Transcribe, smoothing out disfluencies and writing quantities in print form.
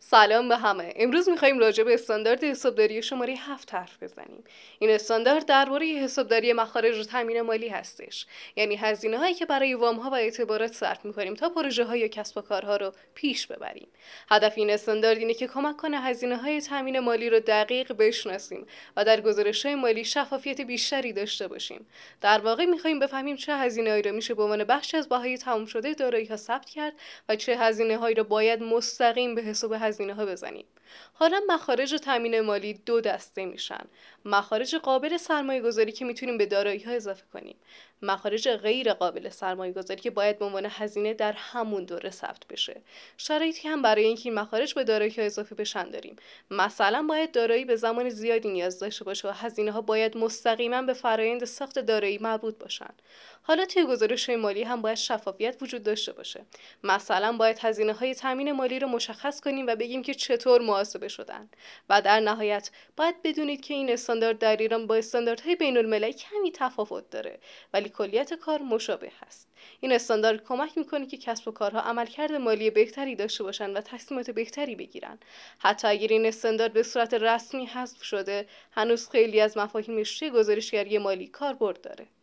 سلام به همه. امروز می‌خوایم راجع به استاندارد حسابداری شماره 7 حرف بزنیم. این استاندارد درباره حسابداری مخارج و تامین مالی هستش. یعنی هزینه‌هایی که برای وام‌ها و اعتبارات صرف می‌کنیم تا پروژه‌ها یا کسب و کارها رو پیش ببریم. هدف این استاندارد اینه که کمک کنه هزینه‌های تامین مالی رو دقیق بشناسیم و در گزارش‌های مالی شفافیت بیشتری داشته باشیم. در واقع می‌خوایم بفهمیم چه هزینه‌هایی رو میشه به عنوان بخشی از بهای تموم شده دارایی‌ها ثبت کرد و چه هزینه‌هایی رو باید مستقیم به حساب هزینه‌ها بزنیم. حالا مخارج تامین مالی دو دسته میشن. مخارج قابل سرمایه‌گذاری که میتونیم به دارایی‌ها اضافه کنیم. مخارج غیر قابل سرمایه‌گذاری که باید به عنوان هزینه در همون دوره ثبت بشه. شرایطی هم برای اینکه این مخارج به دارایی‌ها اضافه بشن داریم. مثلا باید دارایی به زمان زیادی نیاز داشته باشه و هزینه‌ها باید مستقیما به فرآیند ساخت دارایی مربوط باشن. حالا توی گزارش مالی هم باید شفافیت وجود داشته باشه. مثلا باید هزینه‌های تامین مالی رو مشخص کنیم و بگیم که چطور محاسبه شدن. و در نهایت باید بدونید که این استاندارد در ایران با استانداردهای بین‌المللی کمی تفاوت داره، ولی کلیت کار مشابه هست. این استاندارد کمک میکنه که کسب و کارها عملکرد مالی بهتری داشته باشن و تصمیمات بهتری بگیرن. حتی اگر این استاندارد به صورت رسمی حذف شده، هنوز خیلی از مفاهیمش توی گزارشگری مالی کاربرد داره.